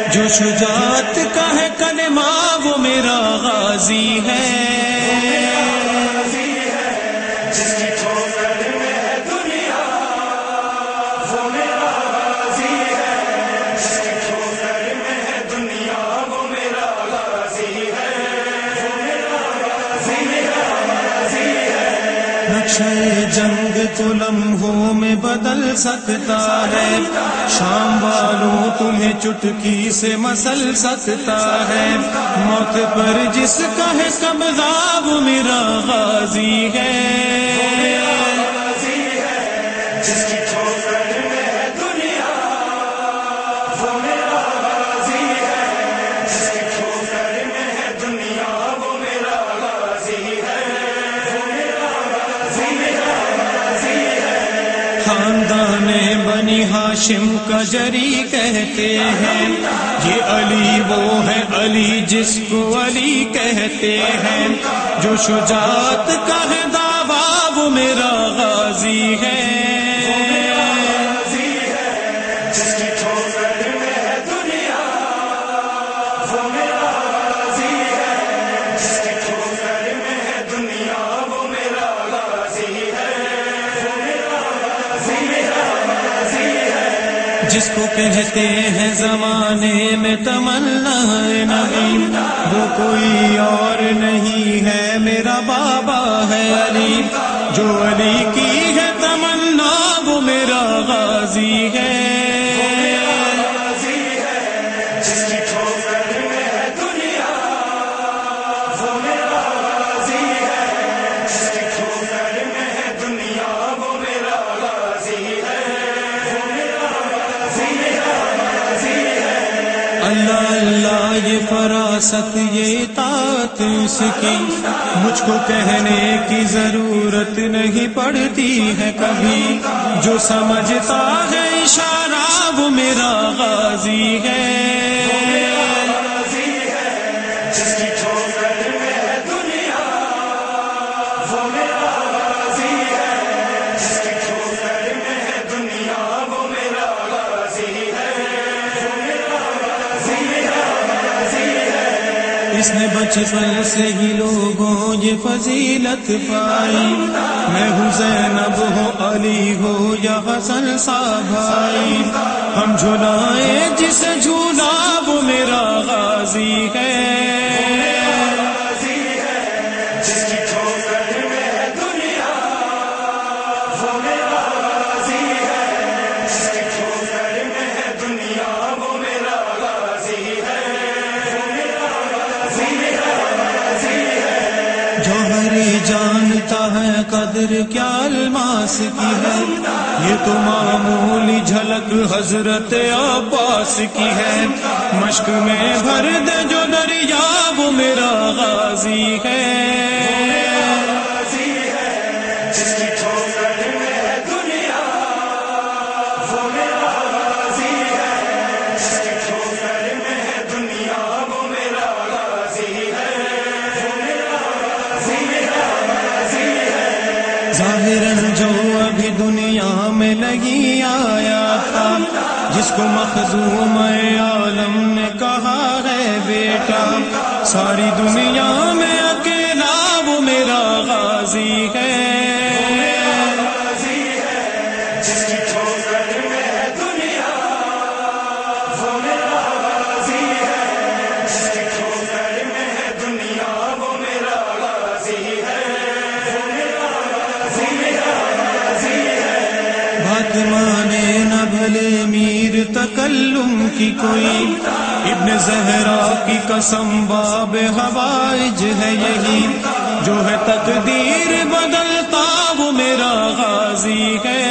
جو شجاعت کا ہے کلمہ وہ میرا غازی ہے، جس کی ٹھوکر میں ہے دنیا وہ میرا غازی ہے، جس کی ٹھوکر میں ہے دنیا وہ میرا غازی ہے، وہ میرا غازی ہے۔ نقشہ جنگ کو لمحوں میں بدل سکتا ہے، شام والوں تمہیں چٹکی سے مسل سکتا ہے، موت پر جس کا ہے قبضہ وہ میرا غازی ہے، جس کی ٹھوکر میں ہے دنیا وہ میرا غازی ہے، جس کی ٹھوکر میں ہے دنیا وہ میرا غازی ہے، وہ میرا غازی ہے۔ خاندان بنی ہاشم کا جری کہتے ہیں، یہ علی وہ ہے علی جس کو علی کہتے ہیں، جو شجاعت کا ہے دعویٰ وہ میرا غازی ہے، جس کی ٹھوکر میں ہے دنیا وہ میرا غازی ہے، جس کی ٹھوکر میں ہے دنیا وہ میرا غازی ہے، وہ میرا غازی ہے۔ جس کو کہتے ہیں زمانے میں تمنا نبی، وہ کوئی اور نہیں ہے میرا بابا ہے علی، جو علی کی ہے تمنا وہ میرا غازی ہے، جس کی ٹھوکر میں ہے دنیا وہ میرا غازی ہے، جس کی ٹھوکر میں ہے دنیا وہ میرا غازی ہے، وہ میرا غازی ہے۔ اللہ اللہ یہ فراست یہ اطاعت اس کی مجھ کو کہنے کی ضرورت نہیں پڑتی ہے کبھی، جو سمجھتا ہے اشارہ وہ میرا غازی ہے، جس کی ٹھوکر میں ہے دنیا وہ میرا غازی ہے، جس کی ٹھوکر میں ہے دنیا وہ میرا غازی ہے، وہ میرا غازی ہے۔ اس نے بچپن سے ہی لوگوں یہ فضیلت پائی، میں ہوں زینب ہو علی ہو یا حسن سا بھائی، ہم جھلائیں جسے جھولا وہ میرا غازی ہے، جس کی ٹھوکر میں ہے دنیا وہ میرا غازی ہے، جس کی ٹھوکر میں ہے دنیا وہ میرا غازی ہے، وہ میرا غازی ہے۔ جوہر جانتا ہے قدر کیا الماس کی ہے، یہ تو معمولی جھلک حضرت عباس کی ہے، مشق میں بھر دے جو دریا وہ میرا غازی ہے، جس کی ٹھوکر میں ہے دنیا وہ میرا غازی ہے، جس کی ٹھوکر میں ہے دنیا وہ میرا غازی ہے، وہ میرا غازی ہے۔ ظاہراً جو ابھی دنیا میں نہیں آیا تھا، جس کو مخزوم عالم نے کہا ہے بیٹا، ساری دنیا میں اکیلا وہ میرا غازی ہے، جس کی ٹھوکر میں ہے دنیا وہ میرا غازی ہے، جس کی ٹھوکر میں ہے دنیا وہ میرا غازی ہے، وہ میرا غازی ہے۔ بات مانے نہ بھلے میر تکلم کی کوئی، ابن زہرا کی قسم باب حوائج ہے یہی، جو ہے تقدیر بدلتا وہ میرا غازی ہے،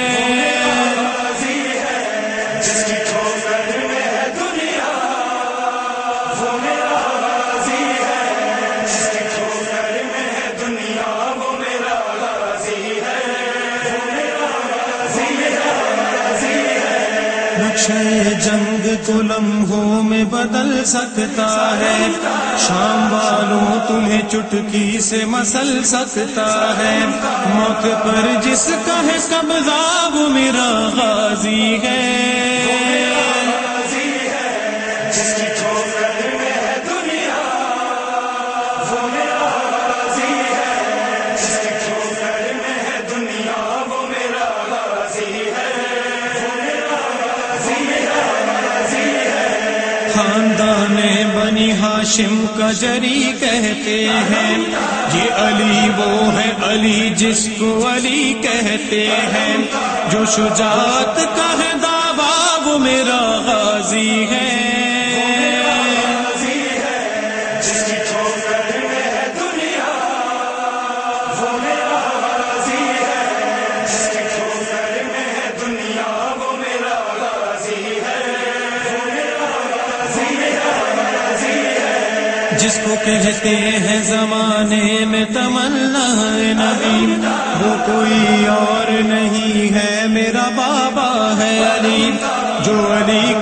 جس کی ٹھوکر میں ہے دنیا وہ میرا غازی ہے، جس کی ٹھوکر میں ہے دنیا وہ میرا غازی ہے، وہ میرا غازی ہے۔ نقشہ جنگ کو لمحوں میں بدل سکتا ہے، شام والوں تمہیں چٹکی سے مسل سکتا ہے، موت پر جس کا ہے قبضہ وہ میرا غازی ہے، خاندان بنی ہاشم کا جری کہتے ہیں، یہ علی وہ ہے علی جس کو علی کہتے ہیں، جو شجاعت کا ہے دعویٰ وہ میرا غازی ہے۔ جس کو کہتے ہیں زمانے میں تمنا نبی، وہ کوئی اور نہیں ہے میرا بابا ہے علی، جو علی